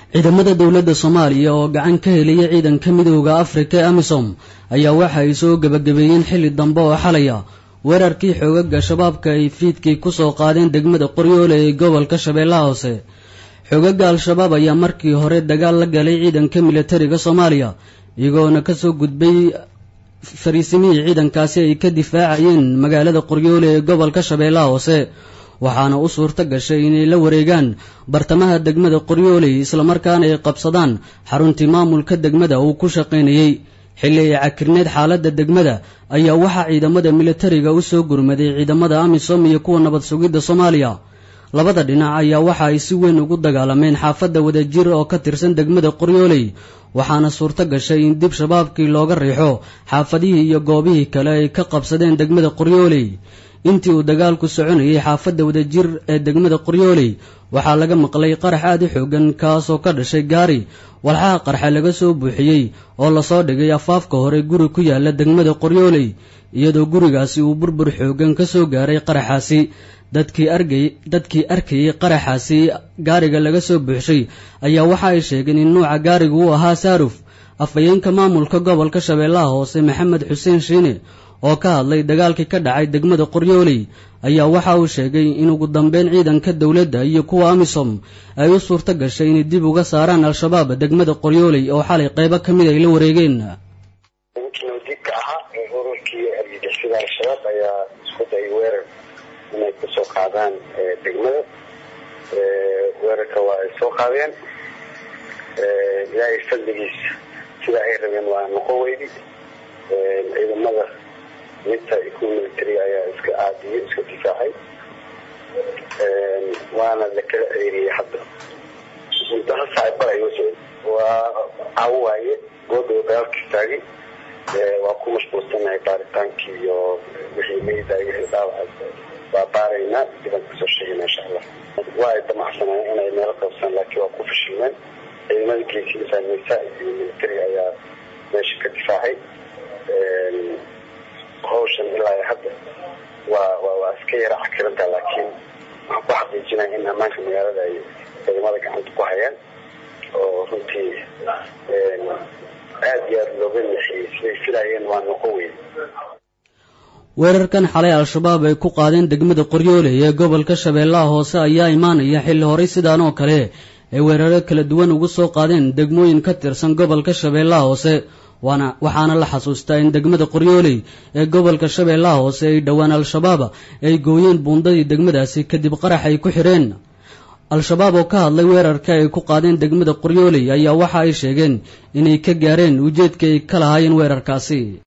ciidamada dawladda Soomaaliya oo gacan ka helaya ciidanka midowga Afrika ee AMISOM ayaa waxa ay soo gabagabeeyeen xilli dambe oo xalaya weerarkii xoogagga shabaabka ay fiidkii ku soo qaadeen degmada Qoryoole ee gobolka Shabeellaha Hoose. Xoogagga al-shabaab ayaa markii hore dagaal la galay ciidanka militariga Soomaaliya iyagoona ka soo gudbay fariisimihii ciidankaasi ay ka difaacayeen magaalada Qoryoole ee gobolka Shabeellaha Hoose. waxaana u suurta gashay inay la wareegaan bartamaha degmada Qoryoole isla markaana ay qabsadaan xaruntii maamulka degmada uu ku shaqeynayay. xilli ay cakirneed xaaladda degmada ayaa waxa ciidamada militariga u soo gurmaday ciidamada AMISOM iyo kuwa nabad sugidda Soomaaliya. labada dhinac ayaa waxa ay si weyn ugu dagaalameen xaafadda wadajir oo ka tirsan degmada Qoryoole, waxaana suurta gashay in dib shabaabkii looga riixo xaafadihii iyo goobihii kale ay ka qabsadeen degmada Qoryoole. intii uu dagaalku soconayay xaafadda wadajir ee degmada Qoryoole waxaa laga maqlay qarax aad u xoogan kaas oo ka dhashay gaari walxaha qarxa laga soo buuxiyey oo la soo dhigay afaafka hore guri ku yaala degmada Qoryoole, iyadoo gurigaasi uu burbur xoogan ka soo gaaray qaraxaasi. dadkii arkayay qaraxaasi gaariga laga soo buuxshay ayaa waxa ay sheegeen in nooca gaarigu uu ahaa Saaruf. afayeenka maamulka gobolka Shabeellaha Hoose Maxamed Xuseen Shiine oo ka hadlay dagaalkii ka dhacay degmada Qoryoole ayaa waxa uu sheegay in ugu dambeyn ciidanka dawladda iyo kuwa AMISOM ay u suurta gashay inay dib uga saaraan al-shabaab degmada Qoryoole oo xalay qaybo ka mid ay la wareegeen. al-shabaab ayaa isku dayay weerar inay ku soo qaadaan degmada. weerarka waa ay soo qaadeen ilaahay fadligiisa sida ay rabeen waa noqon weydi. ciidamada midta kuwa militariga ayaa iska aadiyay iska difaacay waana la kala ceyriyay. hadda inta saac baray waa awaaye goobta dagaalka taagay waa ku mashquulsanahay baaritaankii iyo wixii meydayay dhaawac waa baarayna diban ka soo sheegay insha Allah. waa ay damacsanay inay meel qabsan laakiin waa ku fashilmeen. ciidamada geesiga iyo militariga ayaa meesha ka difaacay. hawshan ilaa hadda waa iska yara cakiranta laakiin waxaan ku xaqiijinaya in ammaanka magaalada ay ciidamada gacanta ku hayaan oo runtii aad iyo aad looga nixiyey siday filayeen waa noqon weyn. weerarkan xalay al-shabaab ay ku qaadeen degmada Qoryoole ee gobolka Shabeellaha Hoose ayaa imaanaya xilli hore sidaan oo kale ay weeraro kala duwan ugu soo qaadeen degmooyin ka tirsan gobolka Shabeellaha Hoose. waxaana la xasuustaa in degmada Qoryoole ee gobolka Shabeellaha Hoose ay dhawaan al-shabaab ay gooyeen buundadii degmadaasi kadib qarax ay ku xireen. al-shabaab oo ka hadlay weerarka ay ku qaadeen degmada Qoryoole ayaa waxa ay sheegeen inay ka gaareen ujeedkii ay ka lahaayeen weerarkaasi.